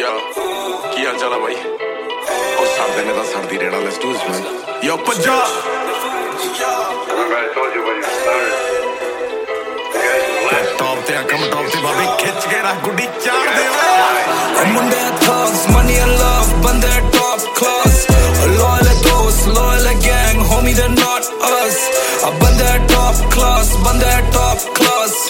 ਕੀ ਹਾਲ ਚਾਲ ਆ ਬਾਈ? ਉਹ ਸਾਡੇ ਨੇ ਤਾਂ ਸਰਦੀ ਰਹਿਣਾ। Let's do this man. Yo ਪੰਜਾ ਟੌਪ ਤੇ ਕੰਮ ਟੌਪ ਤੇ ਬਾਬੇ ਖਿੱਚ ਕੇ ਰੱਖ ਗੁੱਡੀ ਚਾੜ ਦੇ ਓਏ। ਮੁੰਡੇ thugs, money and love, ਬੰਦੇ top class, loyal dost, loyal gang, homie they're not us. ਬੰਦੇ top class, ਬੰਦੇ top class,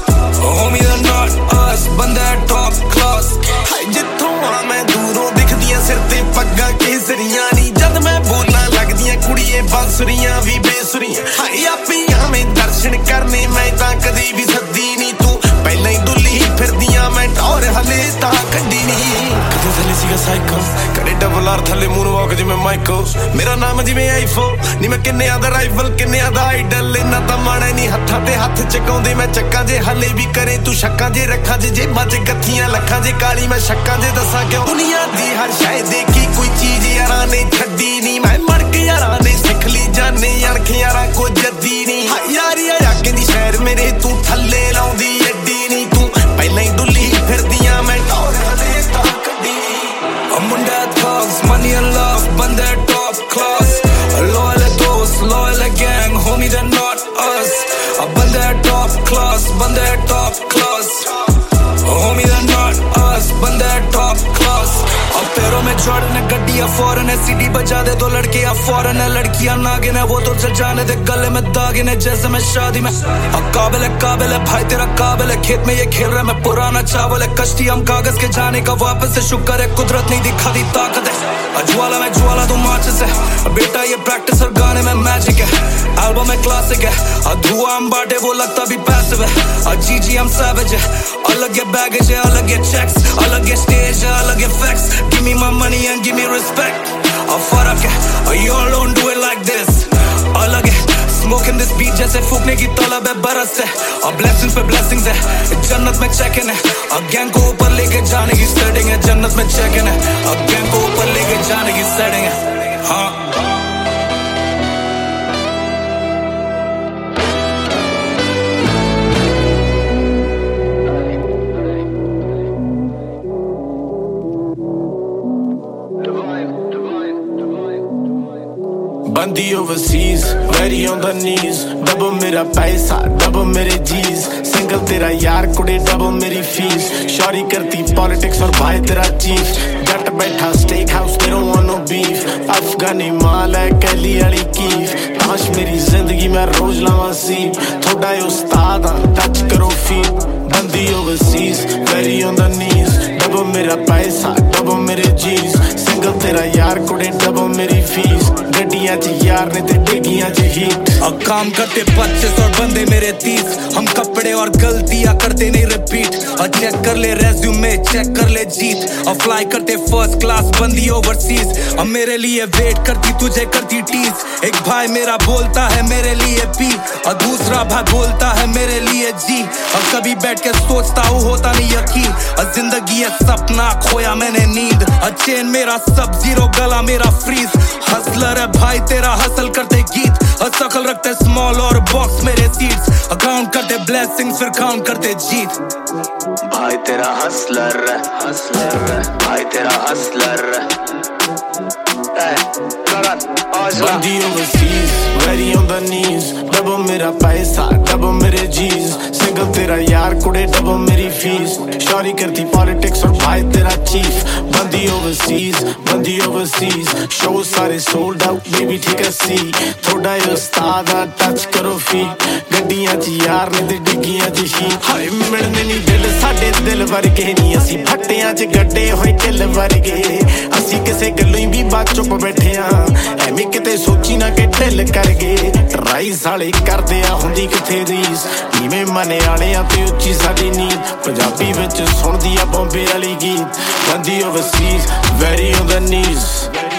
homie they're not us. ਬੰਦੇ top class। ਜਿੱਥੋਂ ਆ ਮੈਂ ਦੂਰੋਂ ਦਿਖਦੀਆਂ ਸਿਰ ਤੇ ਪੱਗਾਂ ਕੇਸਰੀਆਂ ਨੀ, ਜਦ ਮੈਂ ਬੋਲਾਂ ਲੱਗਦੀਆਂ ਕੁੜੀਏ ਬਾਂਸੁਰੀਆਂ ਵੀ ਬੇਸੁਰੀਆਂ। ਹਾਏ ਆਪੀਆਂ ਮੈਂ ਦਰਸ਼ਨ ਕਰਨੇ ਮੈਂ ਤਾਂ ਕਦੇ ਵੀ ਸੱਦੀ ਨੀ, ਤੂੰ ਪਹਿਲਾਂ ਹੀ ਦੁੱਲੀ ਫਿਰਦੀਆਂ ਮੈਂ ਟੌਰ ਹਲੇ ਤਾਂ ਕੱਢੀ ਨੀ। ਕਦੇ ਥੱਲੇ ਸੀਗਾ ਸਾਈਕਲ, ਕਦੇ ਡਬਲ ਆਰ ਥੱਲੇ ਮੂਨ ਵਾਕ ਜਿਵੇਂ ਮਾਈਕਲ। ਮੇਰਾ ਨਾਮ ਜਿਵੇਂ ਆਈਫੋ ਨੀ, ਮੈਂ ਕਿੰਨਿਆਂ ਦਾ ਰਾਈਵਲ ਕਿੰਨਿਆਂ ਦਾ ਆਈਡਲ। ਇੰਨਾ ਤਾਂ ਮਾਣਾ ਨੀ ਹੱਥਾਂ ਤੇ ਹੱਥ ਚਕਾਉਂਦੇ ਮੈਂ ਚੱਕਾਂ ਜੇ ਹਲੇ ਵੀ ਕਰੇ ਤੂੰ ਸ਼ੱਕਾਂ ਜੇ ਰੱਖਾਂ ਜੇ ਜੇਬਾਂ ਚ ਗੱਥੀਆਂ ਲੱਖਾਂ ਜੇ ਕਾਲੀ ਮੈਂ ਸ਼ੱਕਾਂ ਜੇ ਦੱਸਾਂ ਕਿਉਂ। ਦੁਨੀਆ ਦੀ ਹਰ ਸ਼ੈ ਦੇਖੀ ਕੋਈ ਚੀਜ਼ ਯਾਰਾਂ ਨੇ ਛੱਡੀ ਨੀ, ਮੈਂ ਮੜ ਕੇ ਯਾਰਾਂ ਨੇ ਸਿੱਖ ਲਈ ਜਾਨੇ ਅਣਖ ਯਾਰਾਂ ਕੋ ਜੱਦੀ ਨੀ। ਯਾਰੀ ਆ ਕਹਿੰਦੀ ਸ਼ਹਿਰ ਮੇਰੇ ਤੂੰ ਥੱਲੇ ਲਾਉਂਦੀ ਐਡੀ ਨੀ, ਤੂੰ ਪਹਿਲਾਂ ਹੀ ਦੁੱਲੀ ਫਿਰਦੀਆਂ ਮੈਂ ਟੌਰ ਹਲੇ ਤਾਂ ਕੱਢੀ। ਮੁੰਡੇ thugs, money and love, ਬੰਦੇ top class, loyal dost, loyal gang, homie they're not us. ਬੰਦੇ top class, ਬੰਦੇ top class, homie they're not us. ਬੰਦੇ top class। पैरों में जॉर्डन है, गड्डियां फॉरेन है, सीटी बजा दे तो लड़कियां फॉरेन है, लड़कियां नागिन है वो तो चल जाने दे गले में दागिन है जैसे मैं शादी में। काबिल है भाई तेरा काबिल है, खेत में ये खेल रहा है मैं पुराना चावल है। कश्ती हम कागज के जाने का वापस से शुक्र है कुदरत नहीं दिखा दी ताकत है। ज्वाला में ज्वाला तो माचिस है बेटा ये प्रैक्टिस और गाने में मैजिक है, एल्बम में क्लासिक है। धुआं हम बांटे वो लगता भी पैसिव है। जी हम सैवेज है, अलग ये बैगेज है, अलग ये चेक्स, अलग ये स्टेज है, अलग ये facts. Give me my money and give me respect। फर्क है you all don't do it like this। अलग है smoking this beat जैसे फूकने की तलब है बरस से। blessings पे blessings है, जन्नत में check in है। गैंग को ऊपर लेके जाने की सेटिंग है, जन्नत में check in है। गैंग को ऊपर लेके जाने की सेटिंग है। हाँ बंदी overseas, very on the knees। Double मेरा पैसा डबल मेरे जीज, सिंगल तेरा यार कुड़े डबल मेरी फीस। शॉरी करती पॉलिटिक्स और भाई तेरा चीफ, जट बैठा steak house they don't want no beef। अफगानी माल है कैली वाली कीफ, ताश मेरी जिंदगी में रोज लावा सीप। थोड़ा उस्ताद टच करो फीट। बंदी overseas, very on the knees। Double मेरा पैसा डबल मेरे जीज, सिंगल तेरा यार कुड़े डबल मेरी फीस। गड्डियां च यार ने ते डिगियां च हीट। काम करते 25 और बंदे मेरे 30, हम कपड़े और गलतियां करते नहीं रिपीट। चेक कर ले रेज्यूमे चेक कर ले जीत। फ्लाई करते फर्स्ट क्लास बंदी ओवरसीज, अब मेरे लिए वेट करती तुझे करती टीज। एक भाई मेरा बोलता है मेरे लिए पी, और दूसरा भाई बोलता है मेरे लिए जी। और कभी बैठ के सोचता हूँ होता नहीं यकीन, और जिंदगी है सपना खोया मैंने नींद। चेन मेरा सब जीरो गला मेरा फ्रीज, हसलर है भाई तेरा हसल करते गीत। और शकल रखते स्मॉल और बॉक्स मेरे सीट्स, काउंट करते ब्लेसिंग्स फिर काउंट करते जीत। भाई तेरा हसलर है, भाई तेरा हसलर है। बंदी overseas, very on the knees। Double मेरा पैसा डबल मेरे जीज, सिंगल तेरा यार कुड़े डबल मेरी फीस। शॉरी करती पॉलिटिक्स और भाई तेरा चीफ। बंदी overseas, शो सारे सोल्ड आउट बेबी ठीक है सी। थोड़ा उस्ताद टच करो फीट। गड्डियां च यार ने ते डिगियां च ही। हाय मिलने नहीं दिल साडे दिल वर्गे नहीं, असी फट्टियां च गड्डे होए किल वर्गे। असी किसे गल्लों ही भी बात चुप बैठे आ, ਐਵੇਂ ਕਿਤੇ ਸੋਚੀ ਨਾ ਕਿ ਢਿੱਲ ਕਰ ਗਏ। ਟਰਾਈ ਸਾਲੇ ਕਰਦੇ ਆ ਹੁੰਦੀ ਕਿਥੇ ਰੀਸ, ਨੀਵੇਂ ਮਨੇ ਵਾਲਿਆਂ ਤੇ ਉੱਚੀ ਸਾਡੀ ਨੀਂਦ। ਪੰਜਾਬੀ ਵਿੱਚ ਸੁਣਦੀ ਆ ਬੰਬੇ ਵਾਲੀ ਗੀਤ। ਬੰਦੀ overseas, very on the knees।